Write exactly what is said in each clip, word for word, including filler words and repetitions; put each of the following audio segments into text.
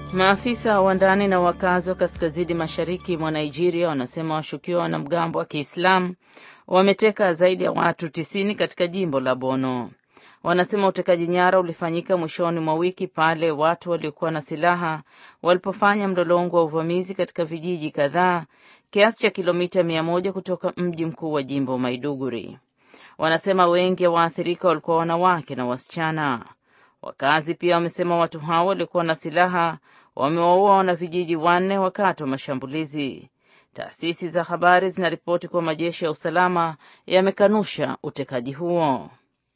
Maafisa wa ndani na wakazi wa kaskazini mashariki mwa Nigeria wanasema washukiwa wanamgambo wa Kiislamu wameteka zaidi ya watu tisini katika jimbo la Borno. Wanasema utekaji nyara ulifanyika mwishoni mwa wiki pale watu waliokuwa na silaha walipofanya mlolongo wa uvamizi katika vijiji kadhaa kiasi cha kilomita mia moja kutoka mji mkuu wa jimbo Maiduguri. Wanasema wengi wa waathirika walikuwa wanawake na wasichana. Wakazi pia wamesema watu hao walikuwa na silaha wamewaua wana vijiji wanne wakati wa mashambulizi. Taasisi za habari zinaripoti kwa majeshi ya usalama yamekanusha utekaji huo.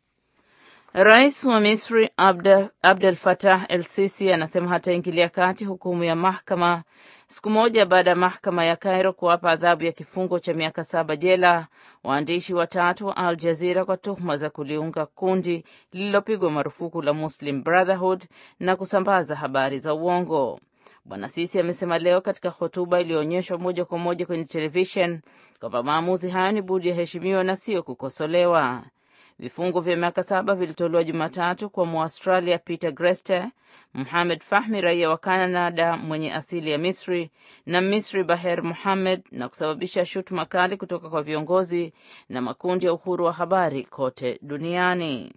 Rais wa Misri Abdel, Abdel Fattah el-Sisi anasema hataingilia kati hukumu ya mahakama siku moja baada ya mahakama ya Cairo kuwapa adhabu ya kifungo cha miaka saba jela waandishi watatu wa Al Jazeera kwa tuhuma za kuliunga kundi lililopigwa marufuku la Muslim Brotherhood na kusambaza habari za uongo. Bwana Sisi amesema leo katika hotuba iliyoonyeshwa moja kwa moja kwenye television kwamba maamuzi hayo ni budi yaheshimiwa na sio kukosolewa. Vifungo vya miaka saba vilitolewa Jumatatu kwa Muaustralia Peter Greste, Mohamed Fahmy raia wa Canada mwenye asili ya Misri na Misri Baher Mohamed na kusababisha shutuma kali kutoka kwa viongozi na makundi ya uhuru wa habari kote duniani.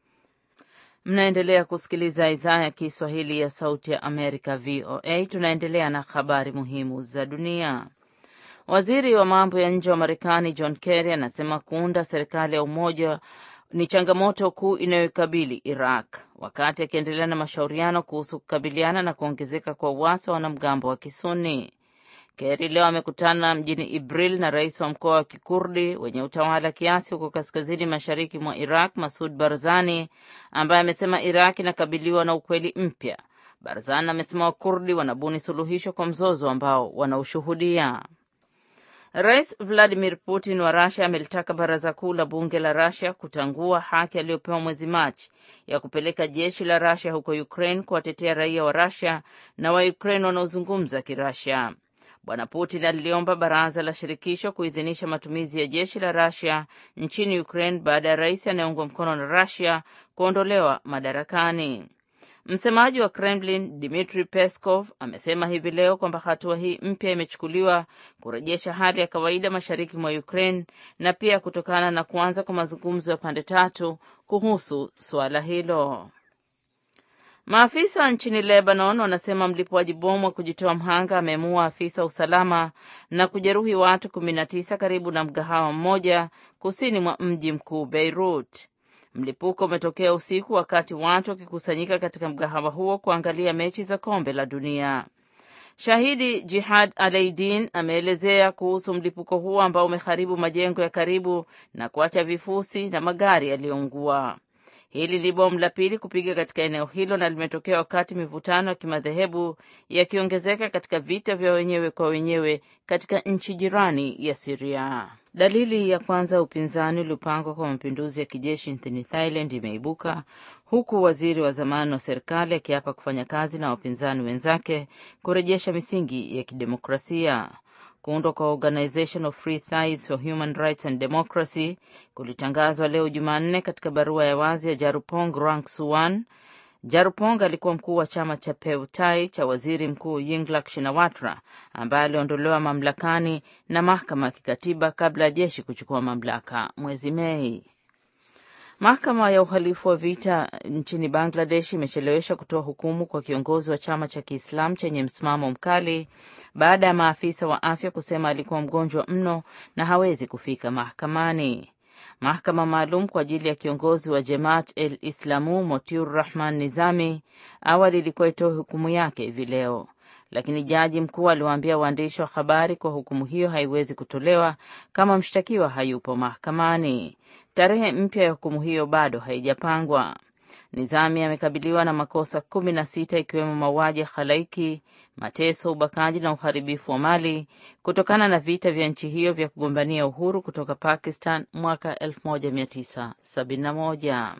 Mnaendelea kusikiliza idhaa ya Kiswahili ya Sauti ya Amerika V O A. Tunaendelea na habari muhimu za dunia. Waziri wa mambo ya nje wa Marekani John Kerry anasema kuunda serikali ya umoja ni changamoto kuu inayokabili Iraq, wakati akiendelea na mashauriano kuhusu kukabiliana na kuongezeka kwa uasi wa wanamgambo wa Kisuni. Kerry leo amekutana mjini Ibril na rais wa mkoa wa Kikurdi wenye utawala kiasi huko kaskazini mashariki mwa Iraq Masoud Barzani, ambaye amesema Iraq inakabiliwa na ukweli mpya. Barzani amesema Wakurdi wanabuni suluhisho kwa mzozo ambao wanaushuhudia. Rais Vladimir Putin wa Russia amelitaka baraza kuu la bunge la Russia kutangua haki aliyopewa mwezi Machi ya kupeleka jeshi la Russia huko Ukraine kuwatetea raia wa Russia na wa Ukraine wanaozungumza Kirussia. Bwana Putin aliomba baraza la shirikisho kuidhinisha matumizi ya jeshi la Russia nchini Ukraine baada ya rais anayeungwa mkono na Russia kuondolewa madarakani. Msemaji wa Kremlin Dmitry Peskov amesema hivi leo kwamba hatua hii mpya imechukuliwa kurejesha hali ya kawaida mashariki mwa Ukraine na pia kutokana na kuanza kwa mazungumzo ya pande tatu kuhusu suala hilo. Maafisa nchini Lebanon wanasema mlipuaji bomu wa kujitoa mhanga amemuua afisa usalama na kujeruhi watu kumi na tisa karibu na mgahawa mmoja kusini mwa mji mkuu Beirut. Mlipuko umetokea usiku wakati watu wakikusanyika katika mgahawa huo kuangalia mechi za kombe la dunia. Shahidi Jihad Alaidin ameelezea kuhusu mlipuko huo ambao umeharibu majengo ya karibu na kuacha vifusi na magari yaliyoungua. Hili ni bomu la pili kupiga katika eneo hilo na limetokea wakati mivutano ya kimadhehebu yakiongezeka katika vita vya wenyewe kwa wenyewe katika nchi jirani ya Syria. Dalili ya kwanza upinzani uliopangwa kwa mapinduzi ya kijeshi nchini Thailand imeibuka huku waziri wa zamani wa serikali akiapa kufanya kazi na wapinzani wenzake kurejesha misingi ya kidemokrasia. Kuundwa kwa Organization of Free Thais for Human Rights and Democracy kulitangazwa leo Jumanne katika barua ya wazi ya Jarupong Rangsuwan. Jarupong alikuwa mkuu wa chama cha Pheu Thai cha waziri mkuu Yingluck Shinawatra ambaye aliondolewa mamlakani na mahakama ya kikatiba kabla ya jeshi kuchukua mamlaka mwezi Mei. Mahakama ya uhalifu wa vita nchini Bangladesh imechelewesha kutoa hukumu kwa kiongozi wa chama cha Kiislamu chenye msimamo mkali baada ya maafisa wa afya kusema alikuwa mgonjwa mno na hawezi kufika mahakamani. Mahakama maalum kwa ajili ya kiongozi wa Jemaat el-Islamu Motiur Rahman Nizami awali ilikuwa itoe hukumu yake hivi leo, lakini jaji mkuu aliwaambia waandishi wa habari kwa hukumu hiyo haiwezi kutolewa kama mshtakiwa hayupo mahakamani. Tarehe mpya ya hukumu hiyo bado haijapangwa. Nizami amekabiliwa na makosa kumi na sita ikiwemo mauaji ya halaiki, mateso, ubakaji na uharibifu wa mali kutokana na vita vya nchi hiyo vya kugombania uhuru kutoka Pakistan mwaka elfu moja mia tisa sabini na moja.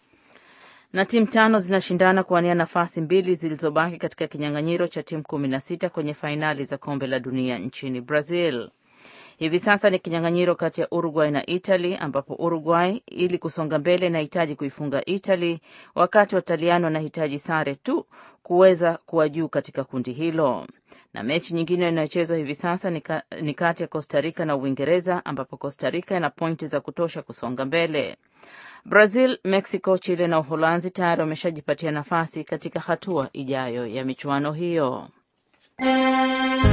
Na timu tano zinashindana kuwania nafasi mbili zilizobaki katika kinyang'anyiro cha timu kumi na sita kwenye fainali za kombe la dunia nchini Brazil. Hivi sasa ni kinyang'anyiro kati ya Uruguay na Italy, ambapo Uruguay ili kusonga mbele inahitaji kuifunga Italy, wakati Wataliano wanahitaji sare tu kuweza kuwa juu katika kundi hilo. Na mechi nyingine inayochezwa hivi sasa ni kati ya Costa Rica na Uingereza, ambapo Costa Rica ina pointi za kutosha kusonga mbele. Brazil, Mexico, Chile na Uholanzi tayari wameshajipatia nafasi katika hatua ijayo ya michuano hiyo.